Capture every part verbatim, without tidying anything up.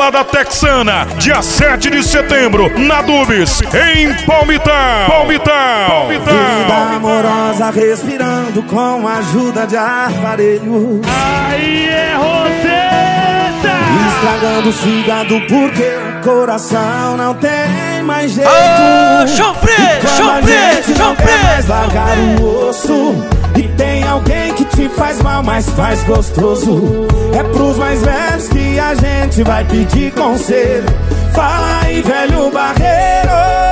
Violada Texana, dia sete de setembro, na Dubs, em Palmitão. Palmitão. Palmitão. Vida amorosa respirando com a ajuda de aparelho. Aí é Roseta! Estragando o fígado porque o coração não tem mais jeito. Oh, chão preto, chão preto, chão preto. Largar o osso. E tem alguém que te faz mal, mas faz gostoso. É pros mais velhos que a gente vai pedir conselho. Fala aí, velho barreiro.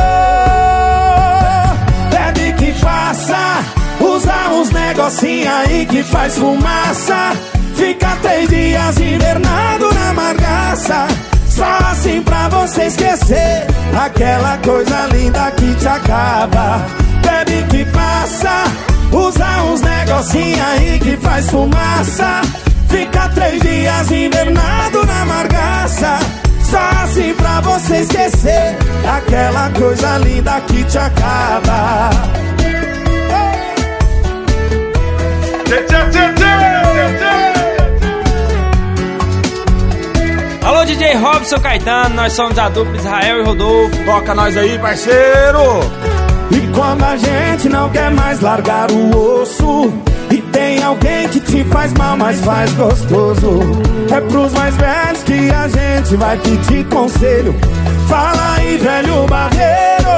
Bebe que passa. Usa uns negocinho aí que faz fumaça. Fica três dias invernado na margaça. Só assim pra você esquecer aquela coisa linda que te acaba. Bebe que passa. Usa uns negocinho aí que faz fumaça. Fica três dias invernado na margaça. Só assim pra você esquecer aquela coisa linda que te acaba. Alô, D J Robson Caetano, nós somos a dupla Israel e Rodolfo. Toca nós aí, parceiro. E quando a gente não quer mais largar o osso, e tem alguém que te faz mal, mas faz gostoso, é pros mais velhos que a gente vai pedir conselho. Fala aí, velho barreiro.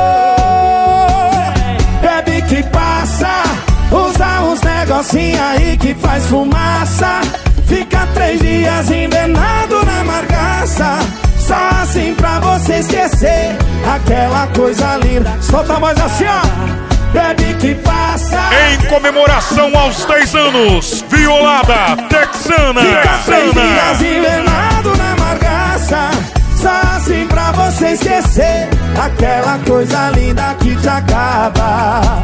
Bebe que passa. Usa uns negocinho aí que faz fumaça. Fica três dias invernado na margaça. Só assim pra você esquecer aquela coisa linda. Solta a voz assim, ó. Bebe que passa. Em comemoração aos dez anos, Violada Texana. Fica três Texana. dias invernado na margaça. Só assim pra você esquecer aquela coisa linda que te acaba.